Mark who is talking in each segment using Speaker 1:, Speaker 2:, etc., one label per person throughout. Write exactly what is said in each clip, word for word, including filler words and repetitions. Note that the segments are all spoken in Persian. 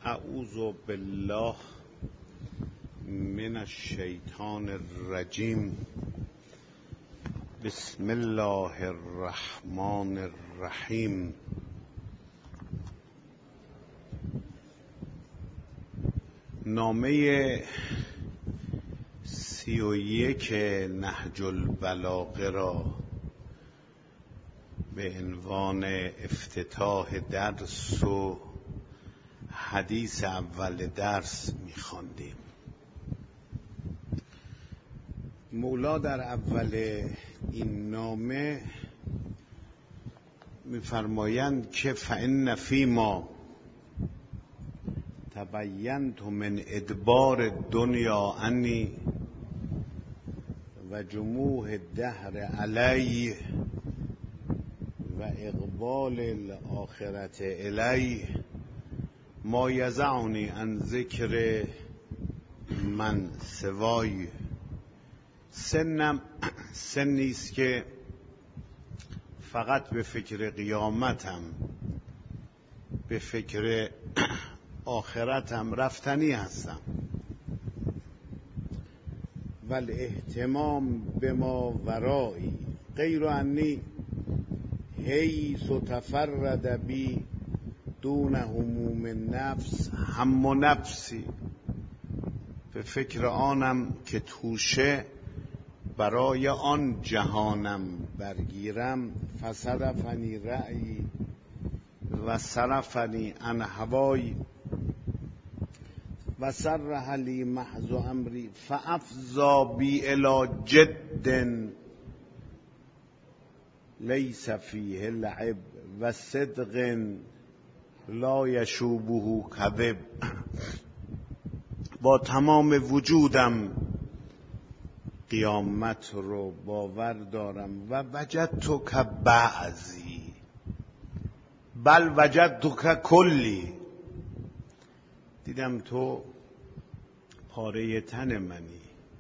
Speaker 1: اعوذ بالله من الشیطان الرجیم. بسم الله الرحمن الرحیم. نامه سی و یک نهج البلاغه را به عنوان افتتاح درس و حدیث اول درس می‌خواندیم. مولا در اول این نامه می‌فرمایند که فإن فیما تبینت من ادبار دنیا انی و جموع الدهر علی و اقبال الاخرت الی ما یزعنی عن ذکر من سوای. سنم سنی است که فقط به فکر قیامتم، به فکر آخرتم رفتنی هستم. ول اهتمام به ما ورایی غیر انی حیث تفرد بی دون هموم نفس هم نفسی. به فکر آنم که توشه برای آن جهانم برگیرم. فصرفنی رأیی و صرفنی عن هوای و سرح لی محض امری فافضا بی الی جد لیس فیه لعب و صدق لا یشوبه کذب. با تمام وجودم قیامت رو باور دارم. و وجدت که بعضی بل وجدت که کلی. دیدم تو پاره تن منی،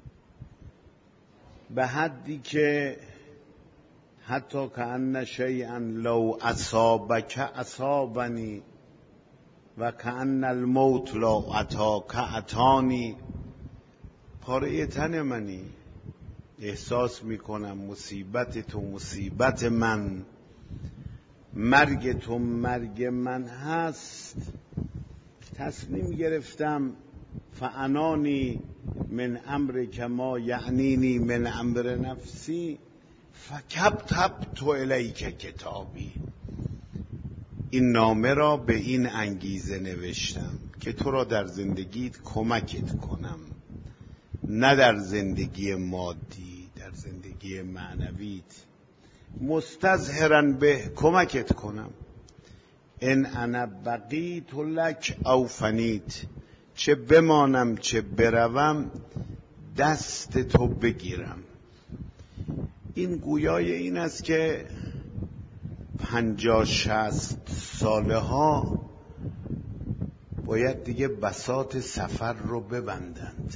Speaker 1: به حدی که حتی که ان شیئا لو اصابک اصابنی و که ان الموت لو اتاک اتانی. پاره تن منی، احساس میکنم مصیبت تو مصیبت من، مرگ تو مرگ من هست. تصمیم گرفتم فعنانی من امر کما یعنینی من امر نفسی فکتبت الیک کتابی. این نامه را به این انگیزه نوشتم که تو را در زندگیت کمکت کنم، نه در زندگی مادی، در زندگی معنویت مستظهرا به کمکت کنم. ان انا بقیت لک او فنیت، چه بمانم چه بروم دست تو بگیرم. این گویای این است که پنجاه شصت ساله ها باید دیگه بساط سفر رو ببندند،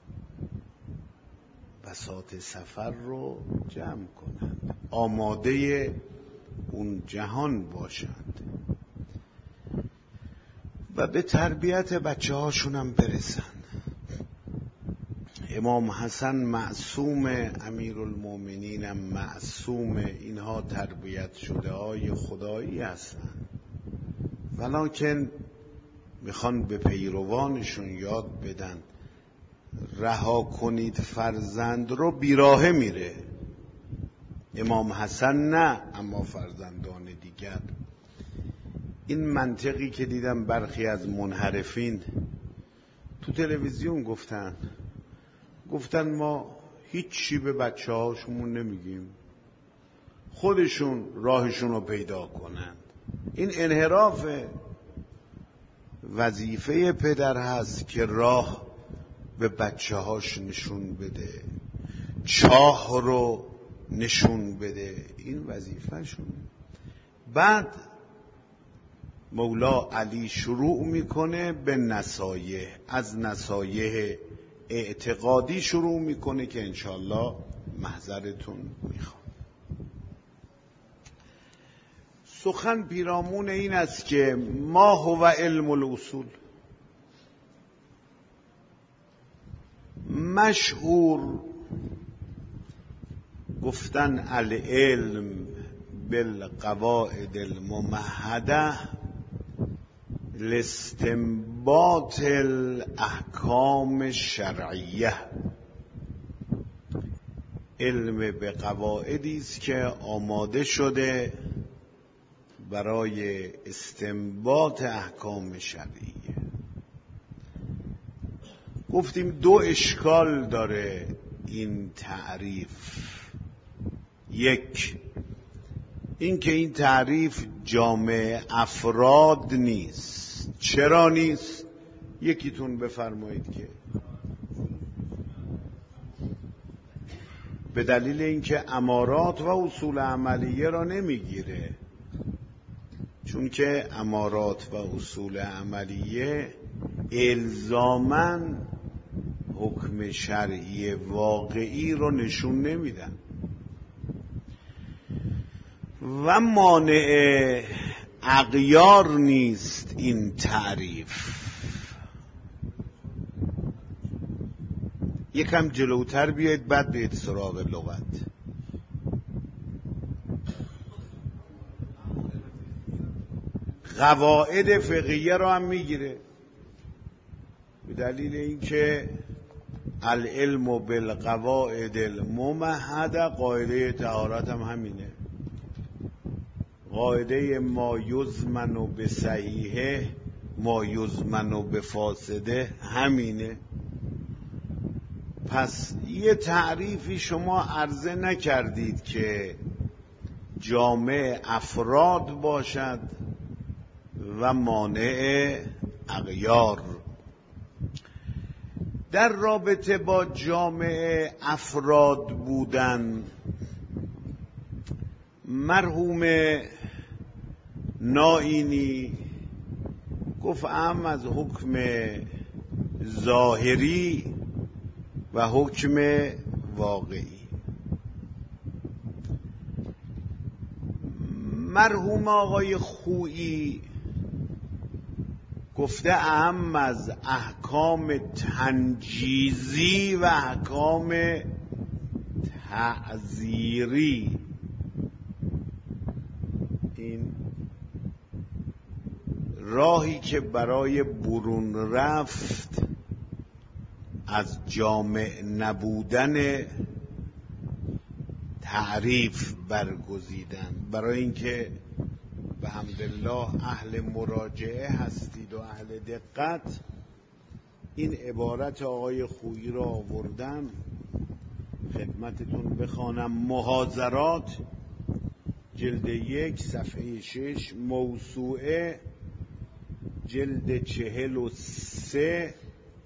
Speaker 1: بساط سفر رو جمع کنند، آماده اون جهان باشند و به تربیت بچه هاشون هم برسن. امام حسن معصوم، امیرالمومنین هم معصوم، اینها تربیت شده های خدایی هستن، ولکن میخوان به پیروانشون یاد بدن رها کنید فرزند رو، بیراهه میره. امام حسن نه، اما فرزندان دیگر. این منطقی که دیدم برخی از منحرفین تو تلویزیون گفتن گفتن ما هیچی به بچه هاشمون نمیگیم، خودشون راهشون رو پیدا کنند. این انحراف. وظیفه پدر هست که راه به بچه هاش نشون بده، چاه رو نشون بده، این وظیفه شونه. بعد مولا علی شروع میکنه به نصایح، از نصایح اعتقادی شروع میکنه که انشالله محضرتون میخوام. سخن پیرامون این است که ما هو علم الاصول. مشهور گفتن العلم بالقواعد الممهده لاستنباط الاحکام الشرعیه. علم به قواعدی است که آماده شده برای استنباط احکام شرعیه. گفتیم دو اشکال داره این تعریف. یک، این که این تعریف جامع افراد نیست. چرا نیست؟ یکیتون بفرمایید. که به دلیل اینکه امارات و اصول عملیه را نمیگیره، چون که امارات و اصول عملیه الزاماً حکم شرعی واقعی رو نشون نمیدن. و مانع اغیار نیست این تعریف. یکم جلوتر بیاید بعد برید سراغ لغت. قواعد فقهیه رو هم میگیره، به دلیل اینکه العلم بالقواعد الممهده، قاعده طهارت هم همینه، قاعده ما یضمن به صحیحه ما یضمن به فاسده همینه. پس یه تعریفی شما عرضه نکردید که جامع افراد باشد و مانع اغیار. در رابطه با جامع افراد بودن، مرحوم نائینی گفت اهم از حکم ظاهری و حکم واقعی. مرحوم آقای خویی گفته اهم از احکام تنجیزی و احکام تعزیری. این راهی که برای برون رفت از جامع نبودن تعریف برگزیدن، برای اینکه به حمدالله اهل مراجعه هستید و اهل دقت، این عبارت آقای خویی را آوردم خدمتتون بخوانم. محاضرات جلد یک صفحه شش، موسوعه جلد چهل و سه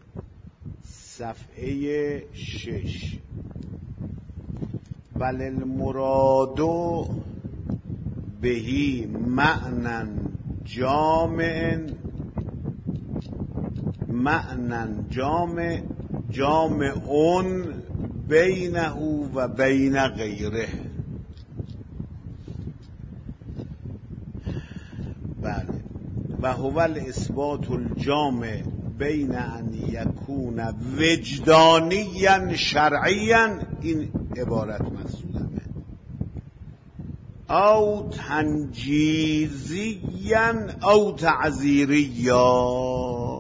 Speaker 1: صفحه شش. بل المراد بهی معنی جامع معنی جامع جامعون بینه و بین غیره. بله. و هو الاثبات الجامع بین ان یکون وجدانیا شرعیا، این عبارت مقصودمه، او تنجیزیا او تعزیریا.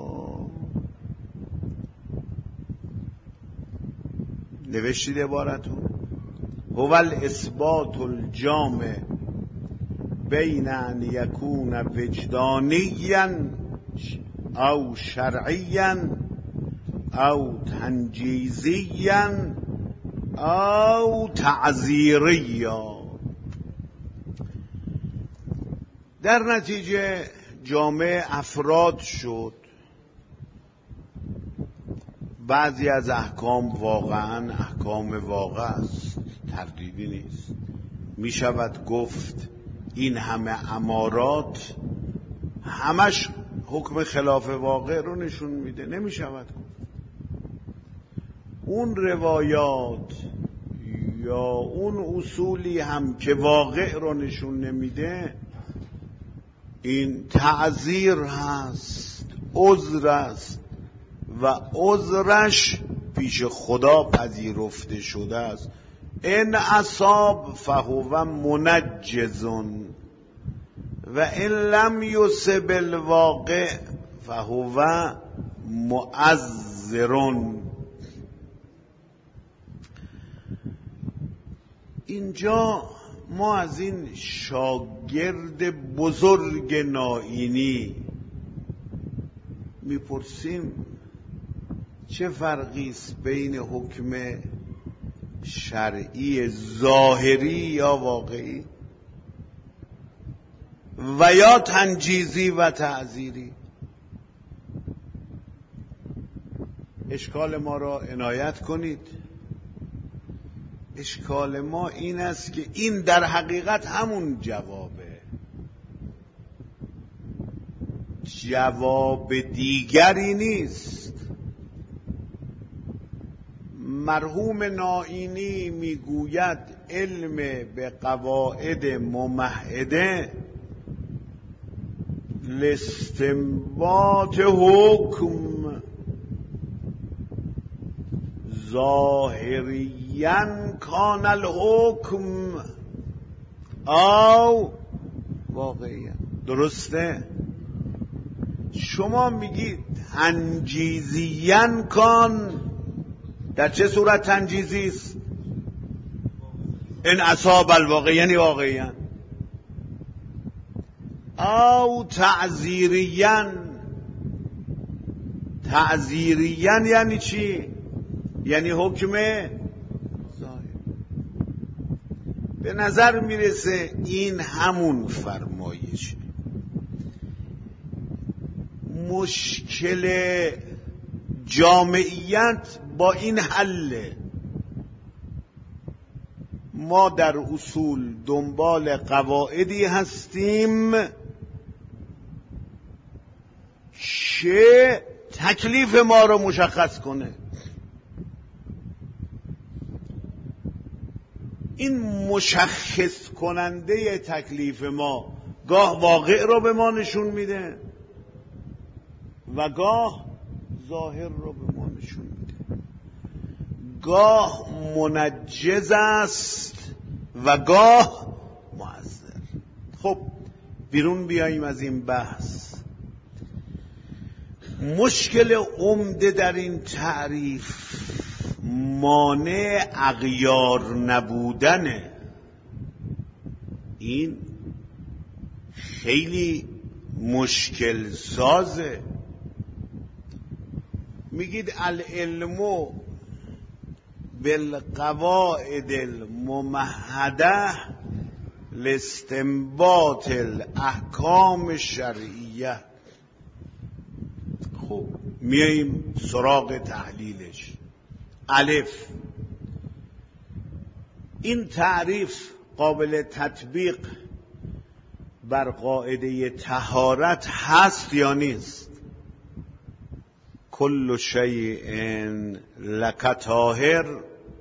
Speaker 1: نوشتید عبارتون؟ هو الاثبات الجامع بین ان یکون وجدانیا او شرعیا او تنجیزیا او تعزیریا. در نتیجه جامع افراد شد. بعضی از احکام واقعا احکام واقع است، تردیدی نیست. می شود گفت این همه امارات همش حکم خلاف واقع رو نشون میده؟ نمی شود گفت. اون روایات یا اون اصولی هم که واقع رو نشون نمیده، این تعذیر هست، عذر است و عذرش پیش خدا پذیرفته شده است. ان اصاب فهو منجزون و ان لم یصب الواقع فهو معذرون. اینجا ما از این شاگرد بزرگ نائینی میپرسیم چه فرقی است بین حکم شرعی ظاهری یا واقعی و یا تنجیزی و تعزیری؟ اشکال ما را عنایت کنید. اشکال ما این است که این در حقیقت همون جوابه، جواب دیگری نیست. مرحوم نائینی میگوید علم به قواعد ممهده لاستنباط حکم ظاهریا کان الحکم او واقعیا. درسته؟ شما میگید تنجیزیا کان، در چه صورت تنجیزی است؟ ان اصاب الواقع یعنی واقعیا، او تعزیریا. تعزیریا یعنی چی؟ یعنی حکم ظاهر. به نظر میرسه این همون فرمایشه. مشکل جامعیت با این حله. ما در اصول دنبال قواعدی هستیم که تکلیف ما رو مشخص کنه. این مشخص کننده تکلیف ما گاه واقع رو به ما نشون میده و گاه ظاهر رو به ما نشون میده. گاه منجز است و گاه معذر. خب بیرون بیاییم از این بحث. مشکل عمده در این تعریف مانع اغیار نبودنه. این خیلی مشکل سازه. میگید العلم بالقواعد الممهده لاستنباط الاحکام الشرعیه. خب میاییم سراغ تحلیلش. الف، این تعریف قابل تطبیق بر قاعده طهارت هست یا نیست؟ کل شیء لک طاهر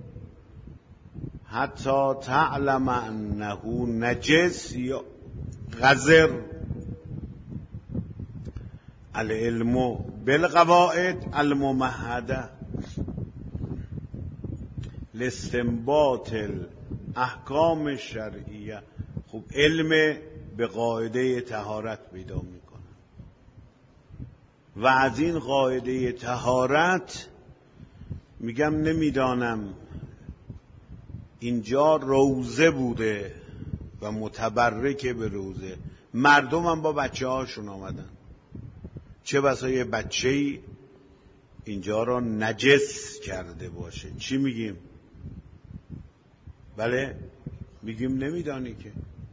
Speaker 1: حتی تعلم انه نجس یا قذر. العلم بالقواعد الممهده لاستنباط الاحکام الشرعیه. خب علم به قاعده طهارت پیدا میکنه و از این قاعده طهارت میگم نمیدانم اینجا روزه بوده و متبرکه به روزه. مردم هم با بچه هاشون آمدن، چه بسا یه بچه‌ای اینجا را نجس کرده باشه. چی میگیم؟ بله میگیم نمیدانی که.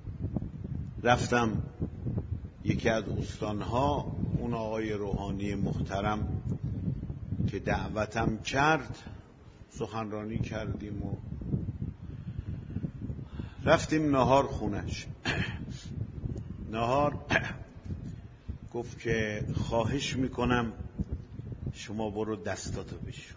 Speaker 1: رفتم یکی از استانها، اون آقای روحانی محترم که دعوتم کرد، سخنرانی کردیم و رفتیم نهار خونش. نهار گفت که خواهش میکنم شما برو دستاتو بشور.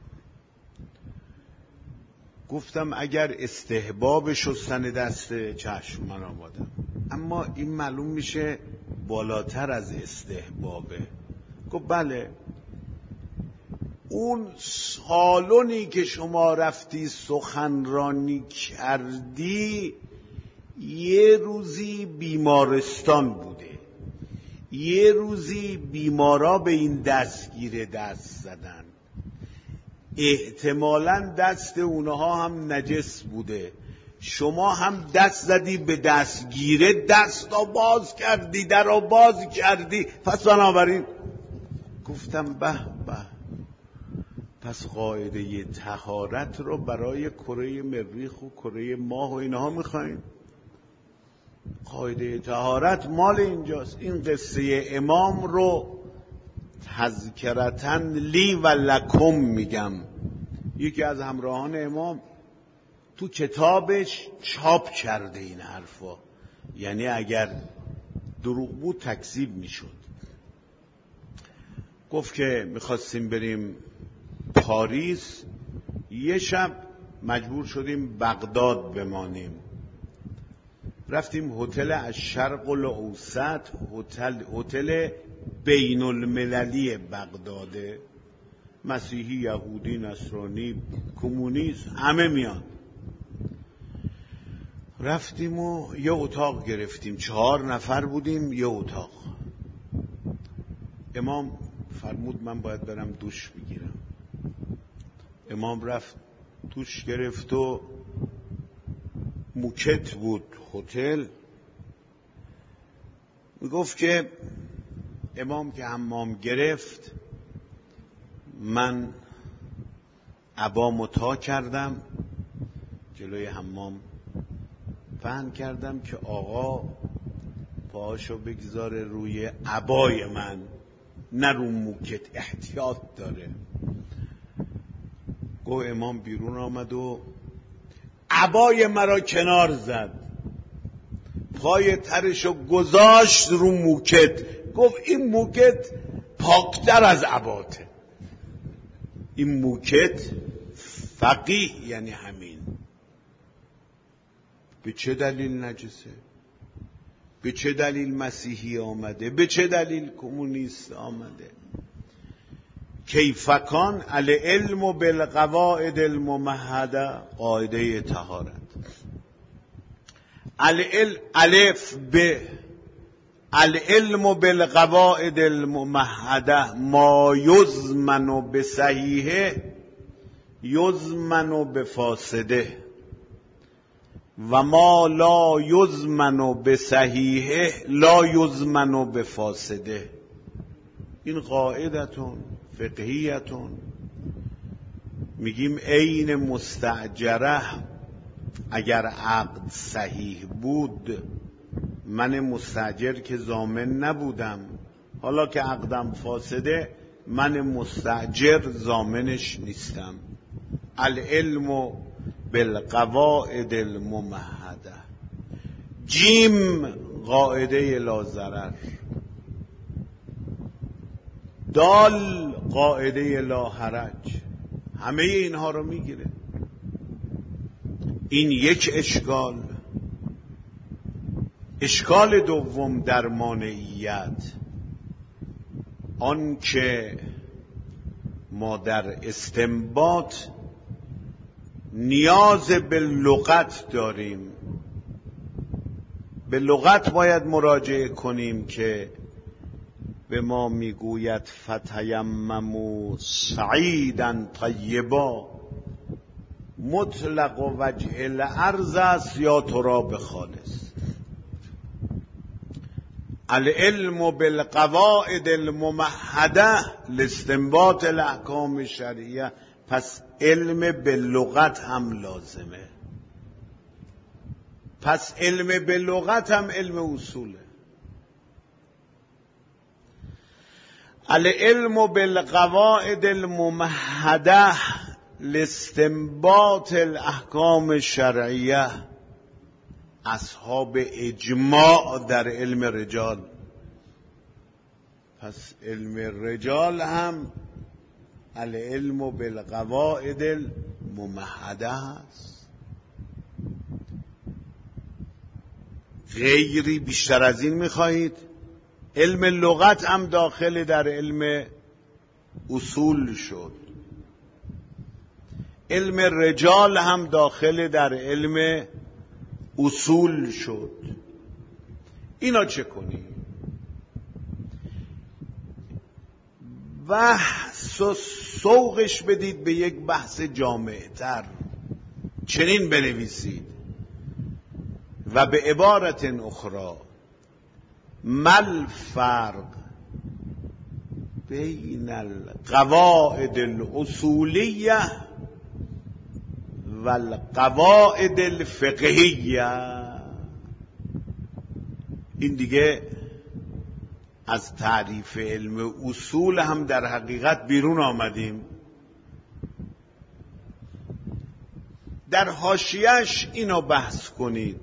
Speaker 1: گفتم اگر استحباب شستن دسته چشم من آمادم، اما این معلوم میشه بالاتر از استحبابه. گفت بله. اون سالونی که شما رفتی سخنرانی کردی یه روزی بیمارستان بوده، یه روزی بیمارا به این دستگیر دست زدن، احتمالاً دست اونها هم نجس بوده، شما هم دست زدی به دستگیره، دست را باز کردی، در را باز کردی. پس بنابراین گفتم به به، پس قاعده طهارت رو برای کره مریخ و کره ماه و اینها میخوایم. قاعده طهارت مال اینجاست. این قصه امام رو تذکرتن لی و لکم میگم. یکی از همراهان امام تو کتابش چاپ کرده این حرفا، یعنی اگر دروغ بود تکذیب میشد. گفت که میخواستیم بریم پاریس، یه شب مجبور شدیم بغداد بمانیم. رفتیم هتل الشرق الاوسط، هتل هتل بین المللی بغداده، مسیحی، یهودی، نصرانی، کمونیست همه میان. رفتیم و یه اتاق گرفتیم، چهار نفر بودیم یه اتاق. امام فرمود من باید برم دوش بگیرم. امام رفت دوش گرفت و موکت بود هتل. میگفت که امام که حمام گرفت من عبامو تا کردم جلوی حمام، پهن کردم که آقا پاهاشو بگذاره روی عبای من نه رو موکت، احتیاط داره. گو امام بیرون آمد و عبای مرا کنار زد، پای ترشو گذاشت رو موکت. گفت این موکت پاکتر از عباته. این موکت فقیه یعنی همین. به چه دلیل نجسه؟ به چه دلیل مسیحی آمده؟ به چه دلیل کمونیست آمده؟ کیفکان العلم بالقواعد الممهده، قاعده طهارت. الف ب العلم بالقواعد الممهده ما یضمن بصحیحه یضمن بفاسده و ما لا یضمن بصحیحه لا یضمن بفاسده. این قاعدتون فقهیتون. میگیم عین مستأجره اگر عقد صحیح بود، من مستأجر که ضامن نبودم، حالا که عقدم فاسده من مستأجر ضامنش نیستم. العلم بالقواعد الممهده. جیم قاعده لا ضرر. دال قاعده لا حرج. همه اینها رو میگیره. این یک اشکال. اشکال دوم در مانعیت، آن که ما در استنباط نیاز به لغت داریم. به لغت باید مراجعه کنیم که به ما میگوید فتیمموا صعیدا طیبا، مطلق و وجه الارض است یا تراب خالص. العلم بالقواعد الممهده لاستنباط الاحکام شرعیه. پس علم به لغت هم لازمه. پس علم به لغت هم علم اصوله. العلم بالقواعد الممهده لاستنباط الاحکام شرعیه. اصحاب اجماع در علم رجال. پس علم رجال هم العلم بالقواعد الممهده است. غیری بیشتر از این میخواهید؟ علم لغت هم داخل در علم اصول شد. علم رجال هم داخل در علم اصول شد. اینا چه کنیم؟ بحث و سوقش بدید به یک بحث جامع‌تر، چنین بنویسید: و به عبارت اخرى مل فرق بین القواعد الاصولیه و القواعد الفقهیه. این دیگه از تعریف علم اصول هم در حقیقت بیرون آمدیم. در حاشیه‌اش اینو بحث کنید: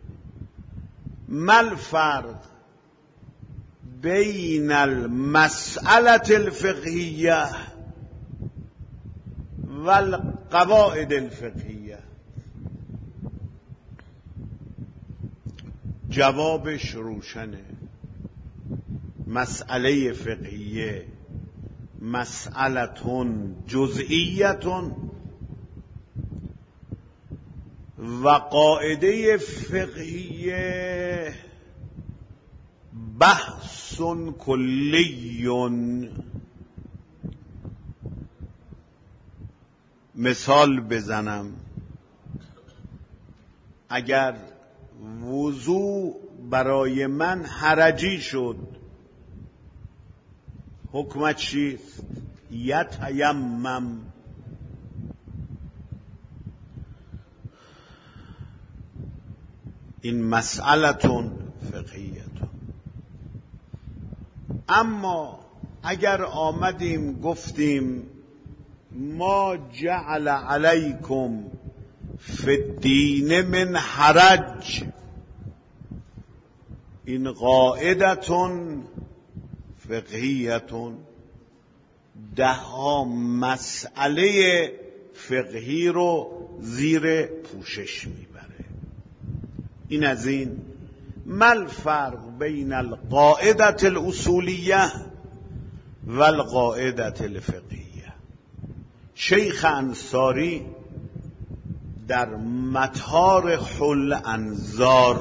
Speaker 1: مل فرق بین المسئله الفقهیه و القواعد الفقهیه. جوابش روشنه. مسئله فقهیه مسئلتون جزئیتون و قاعده فقهیه بحث کلیون. مثال بزنم: اگر وضو برای من حرجی شد، حکمت چیست؟ یتیمم. این مسئلتون فقهیتون. اما اگر آمدیم گفتیم ما جعل علیکم فی الدین من حرج، این قاعدتون فقهیتون، ده ها مسئله فقهی رو زیر پوشش میبره. این از این. مل فرق بین القاعده الاصولیه و القاعده الفقهیه. شیخ انصاری در مطار حل انظار،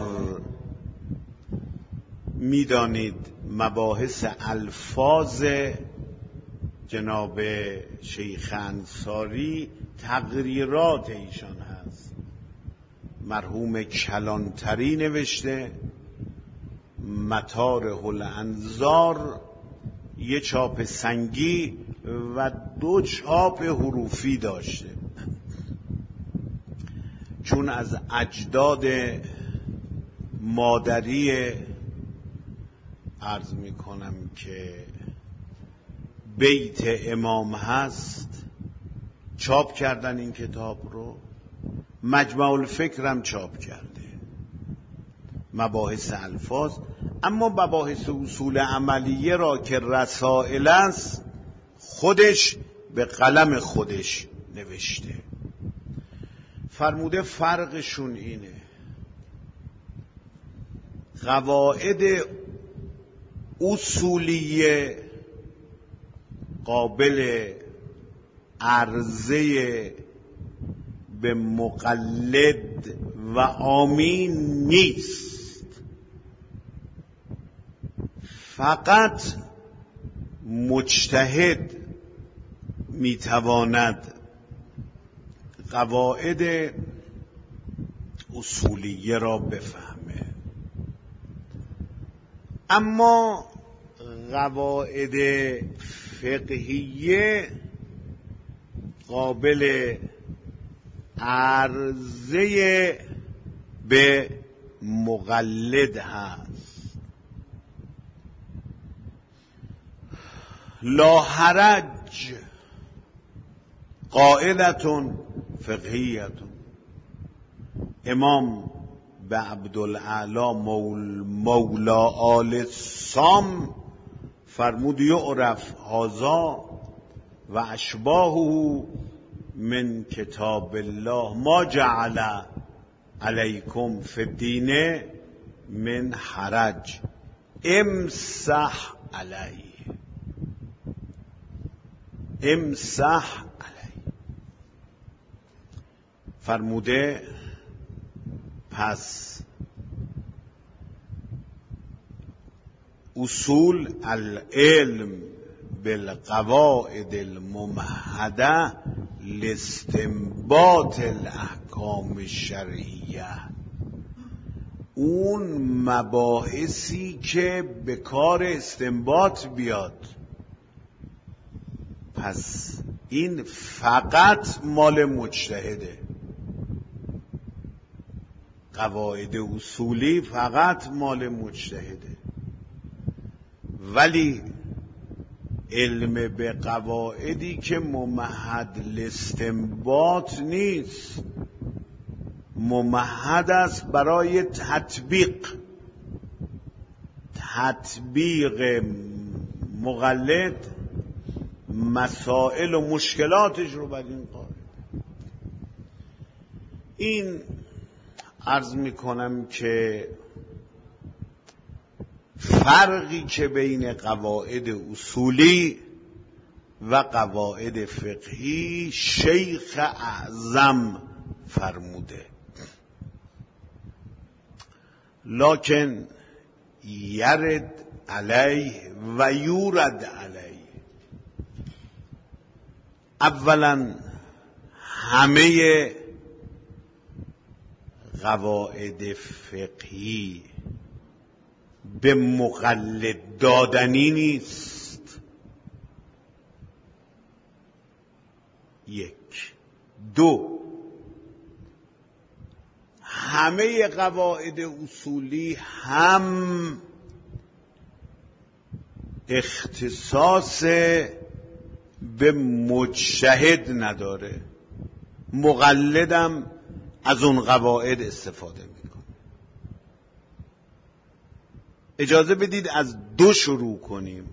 Speaker 1: میدانید مباحث الفاظ جناب شیخ انصاری تقریرات ایشان هست. مرحوم کلانتری نوشته، مطار حل انظار، یه چاپ سنگی و دو چاپ حروفی داشته. چون از اجداد مادری عرض می کنم که بیت امام هست، چاپ کردن این کتاب رو. مجمع الفکر هم چاپ کرده، مباحث الفاظ. اما مباحث اصول عملیه را که رسائل است، خودش به قلم خودش نوشته. فرموده فرقشون اینه: قواعد اصولیه قابل عرضه به مقلد و عامی نیست، فقط مجتهد میتواند قواعد اصولیه را بفهمه. اما قواعد فقهیه قابل عرضه به مقلد هست. لا حرج قاعدتون فقهیتون. امام به عبدالعلا مول مولا آل سام فرمود یعرف هذا و اشباهه من کتاب الله ما جعل علیکم فی الدین من حرج امسح علیه، امسح علیه. فرموده پس اصول العلم بالقواعد الممهده لاستنباط الاحکام الشرعیه، اون مباحثی که به کار استنباط بیاد. پس این فقط مال مجتهده. قواعد اصولی فقط مال مجتهده، ولی علم به قواعدی که ممهد لاستنباط نیست، ممهد است برای تطبیق. تطبیق مقلد مسائل و مشکلاتش رو بر این قاعده. این عرض میکنم که فرقی که بین قواعد اصولی و قواعد فقهی شیخ اعظم فرموده، لکن یرد علیه و یورد علیه. اولا همه قواعد فقهی به مقلد دادنی نیست. یک. دو، همه قواعد اصولی هم اختصاص به مجتهد نداره، مقلدم از اون قواعد استفاده میکنه. اجازه بدید از دو شروع کنیم.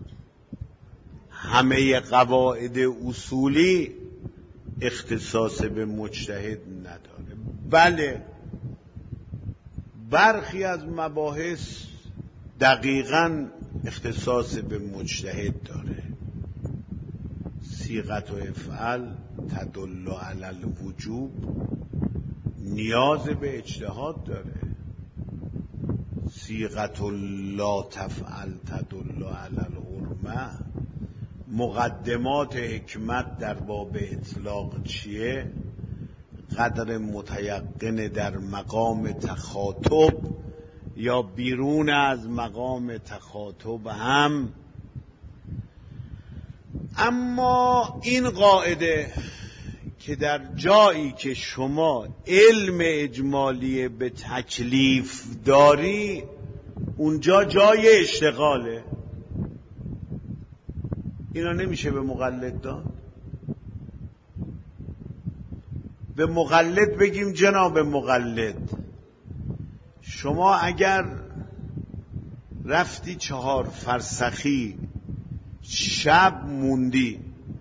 Speaker 1: همه قواعد اصولی اختصاص به مجتهد نداره. بله، برخی از مباحث دقیقاً اختصاص به مجتهد داره. صیغت و افعل تدل علی الوجوب نیاز به اجتهاد داره. صیغت لا تفعل تدل علی الحرمه، مقدمات حکمت در باب اطلاق چیه؟ قدر متیقن در مقام تخاطب یا بیرون از مقام تخاطب هم. اما این قاعده که در جایی که شما علم اجمالی به تکلیف داری، اونجا جای اشتغاله، اینا نمیشه به مقلد داد. به مقلد بگیم جناب مقلد، شما اگر رفتی چهار فرسخی شب موندی،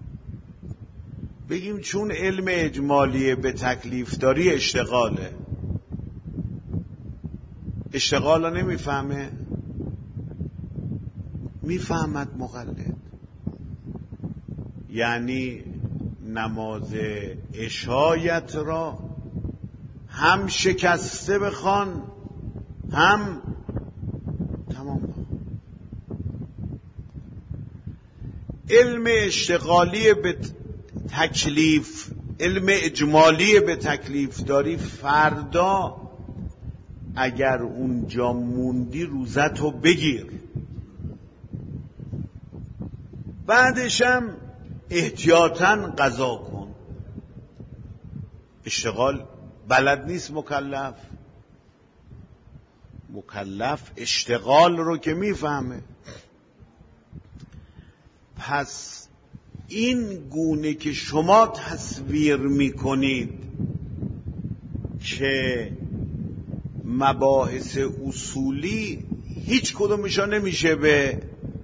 Speaker 1: بگیم چون علم اجمالی به تکلیف داری اشتغاله. اشتغالا نمیفهمه؟ میفهمد مقلد. یعنی نماز عشایت را هم شکسته بخوان هم تمام بخوان. علم اشتغالی به تکلیف، علم اجمالی به تکلیف داری، فردا اگر اونجا موندی روزتو بگیر، بعدشم احتیاطاً قضا کن. اشتغال بلد نیست مکلف. مکلف اشتغال رو که میفهمه. پس این گونه که شما تصویر میکنید که مباحث اصولی هیچ کدومشا نمیشه به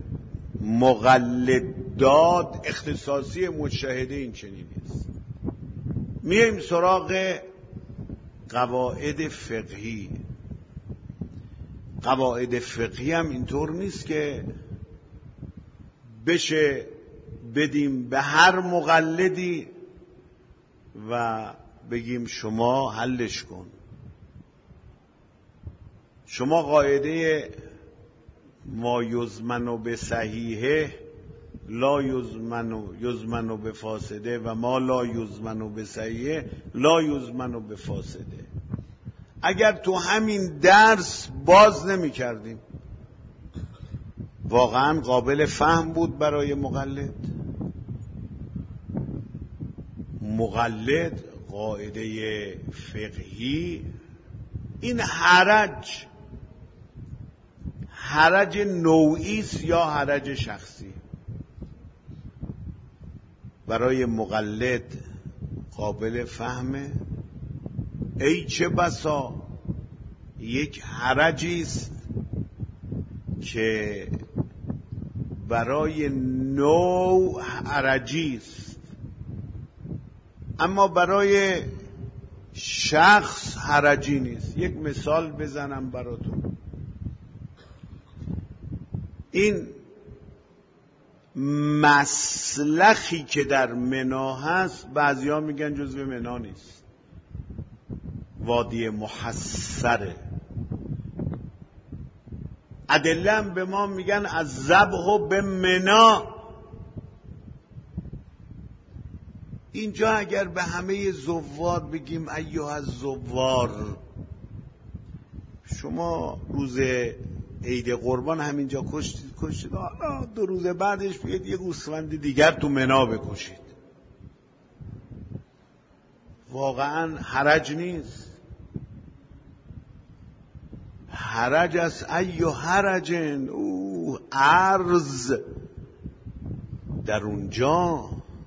Speaker 1: مقلدات اختصاصی مجتهده، این چنین نیست. میایم سراغ قواعد فقهی. قواعد فقهی هم اینطور نیست که بشه بدیم به هر مقلدی و بگیم شما حلش کن. شما قاعده ما یزمن به صحیحه لا یزمن یزمن به فاسده و ما لا یزمن به صحیحه لا یزمن به فاسده، اگر تو همین درس باز نمی کردیم واقعا قابل فهم بود برای مقلد. مقلد قاعده فقهی این حرج حرج نوعی است یا حرج شخصی؟ برای مقلد قابل فهمه. ای چه بسا یک حرجی است که برای نوع حرجی است اما برای شخص حرجی نیست. یک مثال بزنم براتون. این مسلخی که در منا هست بعضیا میگن جزو منا نیست، وادی محصره. ادله هم به ما میگن از ذبح به منا. اینجا اگر به همه زوار بگیم ایها الزوار، شما روز عید قربان همینجا کشتید کشتید حالا دو روز بعدش بیاید یه گوسفند دیگر تو منا بکشید، واقعا حرج نیست. حرج است ایو حرجن او عرض در اونجا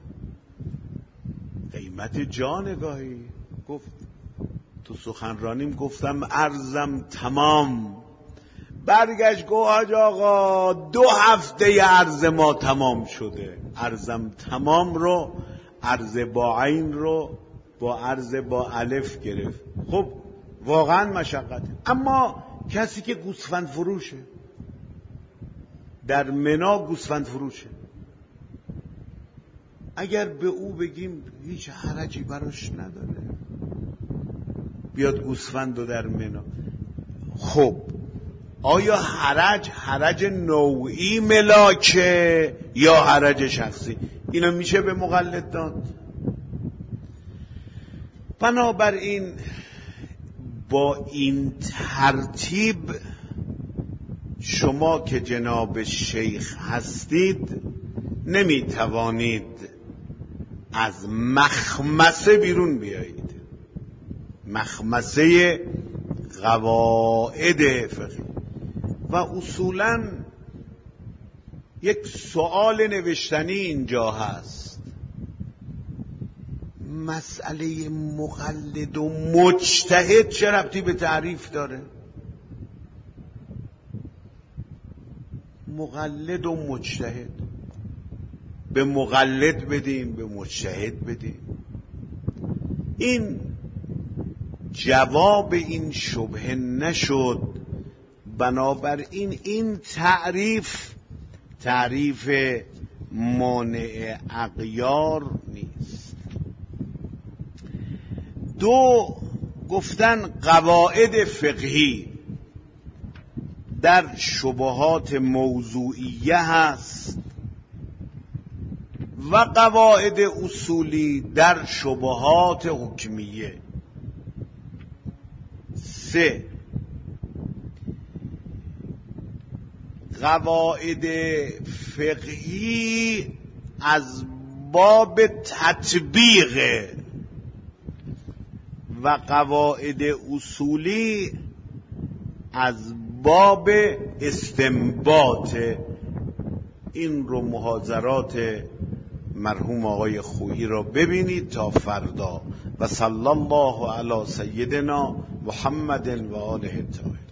Speaker 1: قیمت جا نگاهی. گفت تو سخنرانیم گفتم عرضم تمام، برگشت گفت حاج آقا دو هفته عرض ما تمام شده. عرضم تمام رو عرض با عین رو با عرض با الف گرفت. خب واقعا مشقته. اما کسی که گوسفند فروشه در منا، گوسفند فروشه، اگر به او بگیم هیچ حرجی براش نداره بیاد گوسفند رو در منا، خب آیا حرج حرج نوعی ملاکه یا حرج شخصی؟ اینو میشه به مقلد داد. بنابراین با این ترتیب شما که جناب شیخ هستید نمیتوانید از مخمسه بیرون بیایید. مخمسه قواعد فقهی. و اصولاً یک سوال نوشتنی اینجا هست، مسئله مقلد و مجتهد چه ربطی به تعریف داره؟ مقلد و مجتهد، به مقلد بدیم به مجتهد بدیم. این جواب این شبهه نشد. بنابراین این تعریف تعریف مانع اغیار نیست. دو، گفتن قواعد فقهی در شبهات موضوعیه هست و قواعد اصولی در شبهات حکمیه. سه، قواعد فقهی از باب تطبیق و قواعد اصولی از باب استنباط. این رو محاضرات مرحوم آقای خویی را ببینید تا فردا. و صلی الله علی سیدنا محمد و آله الطاهرین.